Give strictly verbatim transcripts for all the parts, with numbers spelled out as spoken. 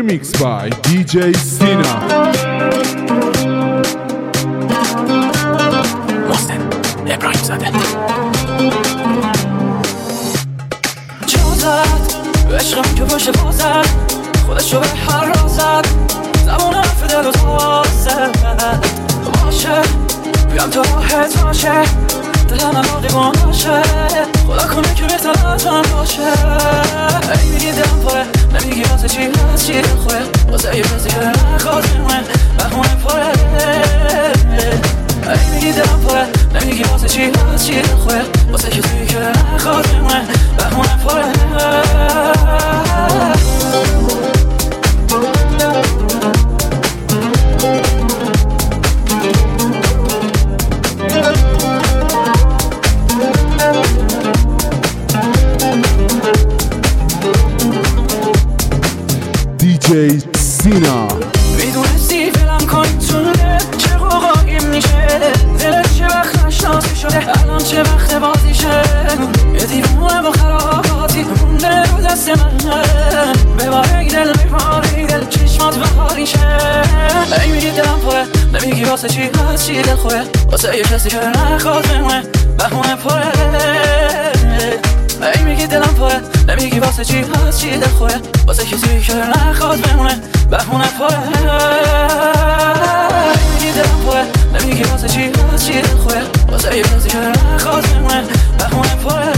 Remix by دی جی سینا. محسن ابراهیم زاده. جازد عشقم که باشه بازد خودشو به هر رازد زمان حرف دل و تازد باشه بیام تو راحت باشه دلم باقی باشه خدا کنه که بهتر از من باشه. ای میگی دلم پره نمیگی واسه چی هست چی دل خوره واسه یه کسی که نخواد من بهونه پره. ای میگی دلم پره نمیگی واسه چی هست چی دل خوره واسه کسی که نخواد من بهونه پره. دی جی سینا. میدونستی فیلم کنتونه چه قوقاییم میشه دلت چه وقت نشناسی شده الان چه وقت بازیشه یه دیوونه با خراباتی مونده رو دست من بباره دل بباره دل چشمات بهاریشه. ای میگی دلم پره نمیگی واسه چی هست چی دل خوره واسه یه کسی که نخواد بمونه بهونه پره. ای میگی دلم پره نمیگی واسه چی هست چی دل خوره واسه کسی که نخواد بمونه بهونه پره. ای میگی دلم پره نمیگی واسه چی هست چی دل خوره واسه یه کسی که نخواد بمونه بهونه پره.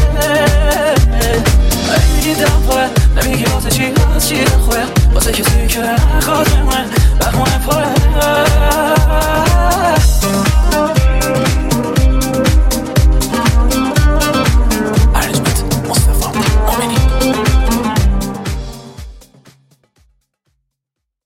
ای میگی دلم پره نمیگی واسه چی هست چی دل خوره واسه کسی که نخواد بمونه بهونه پره.